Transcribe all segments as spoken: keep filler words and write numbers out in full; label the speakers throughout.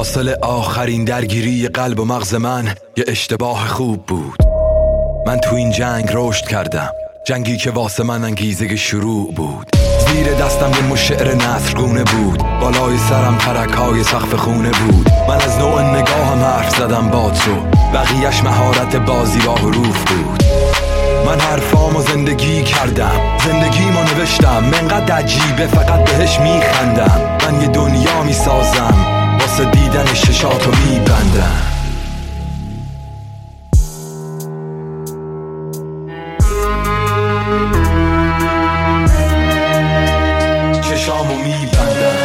Speaker 1: حاصل آخرین درگیری قلب و مغز من یه اشتباه خوب بود. من تو این جنگ رشد کردم، جنگی که واسه من انگیزه شروع بود. زیر دستم یه مشعر نثرگونه بود، بالای سرم ترک‌های سقف خونه بود. من از نوع نگاهم حرف زدم با تو، بقیهش مهارت بازی با حروف بود. من حرفامو زندگی کردم، زندگیمو نوشتم، منقدر عجیبه فقط بهش میخندم. من یه دنیا میسازم، واسه دیدن ششاتو میبندم. چشامو میبندم،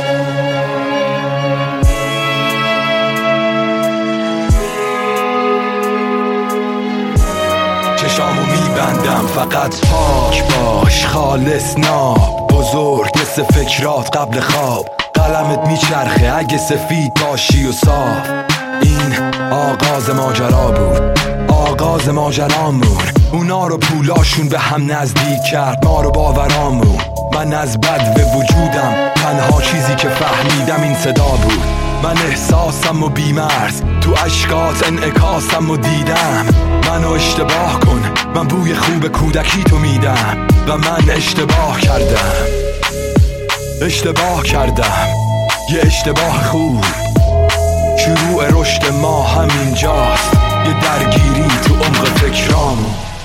Speaker 1: چشامو میبندم. فقط پاک باش، خالص ناب، بزرگ مثل فکرات قبل خواب. قلمت میچرخه اگه سفید باشی و صاف. این آغاز ماجرا بود، آغاز ماجرامون. اونا رو پولاشون به هم نزدیک کرد، ما رو باورامون. من از بد به وجودم، تنها چیزی که فهمیدم این صدا بود. من احساسم و بیمرز، تو اشکات انعکاسم و دیدم. منو اشتباه کن، من بوی خوب کودکی تو میدم. و من اشتباه کردم، اشتباه کردم، یه اشتباه خوب. شروع رشد ما همینجاست، یه درگیری تو عمق فکرامون.